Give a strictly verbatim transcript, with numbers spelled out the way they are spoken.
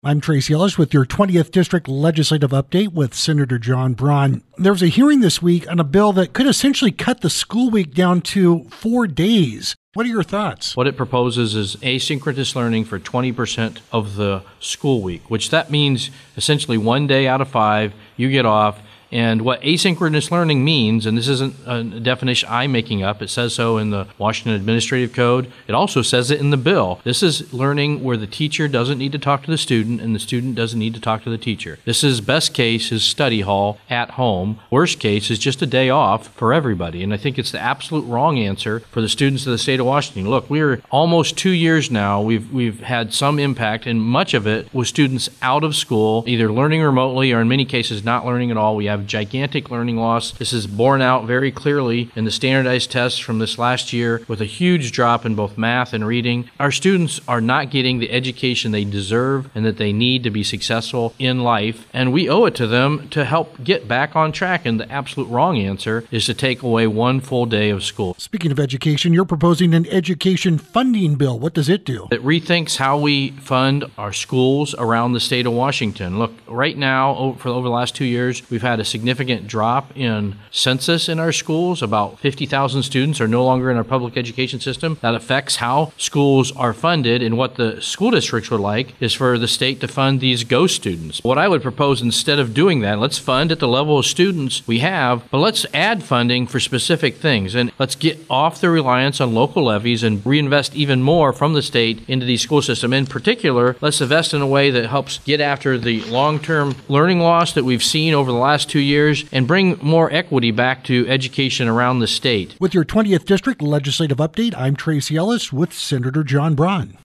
I'm Tracy Ellis with your twentieth District Legislative Update with Senator John Braun. There was a hearing this week on a bill that could essentially cut the school week down to four days. What are your thoughts? What it proposes is asynchronous learning for twenty percent of the school week, which that means essentially one day out of five, you get off. And what asynchronous learning means, and this isn't a definition I'm making up, it says so in the Washington Administrative Code. It also says it in the bill. This is learning where the teacher doesn't need to talk to the student and the student doesn't need to talk to the teacher. This is best case is study hall at home. Worst case is just a day off for everybody. And I think it's the absolute wrong answer for the students of the state of Washington. Look, we're almost two years now. We've we've had some impact, and much of it was students out of school, either learning remotely or in many cases not learning at all. We have gigantic learning loss. This is borne out very clearly in the standardized tests from this last year with a huge drop in both math and reading. Our students are not getting the education they deserve and that they need to be successful in life, and we owe it to them to help get back on track. And the absolute wrong answer is to take away one full day of school. Speaking of education, you're proposing an education funding bill. What does it do? It rethinks how we fund our schools around the state of Washington. Look, right now, for over the last two years, we've had a significant drop in census in our schools. About fifty thousand students are no longer in our public education system. That affects how schools are funded, and what the school districts would like is for the state to fund these ghost students. What I would propose, instead of doing that, let's fund at the level of students we have, but let's add funding for specific things, and let's get off the reliance on local levies and reinvest even more from the state into the school system. In particular, let's invest in a way that helps get after the long-term learning loss that we've seen over the last two years and bring more equity back to education around the state. With your twentieth District Legislative Update, I'm Tracy Ellis with Senator John Braun.